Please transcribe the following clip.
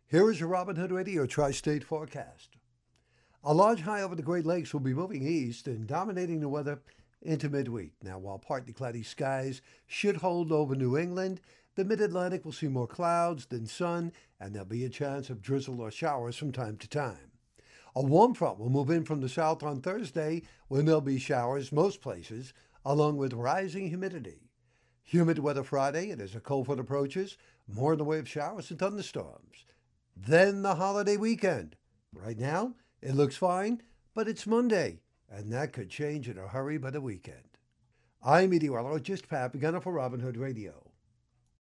Here is your Robin Hood Radio Tri-State forecast. A large high over the Great Lakes will be moving east and dominating the weather into midweek. Now, while partly cloudy skies should hold over New England, the mid-Atlantic will see more clouds than sun, and there'll be a chance of drizzle or showers from time to time. A warm front will move in from the south on Thursday when there'll be showers most places, along with rising humidity. Humid weather Friday, and as a cold front approaches, more in the way of showers and thunderstorms. Then the holiday weekend. Right now, it looks fine, but it's Monday, and that could change in a hurry by the weekend. I'm meteorologist Pat Begunner for Robin Hood Radio.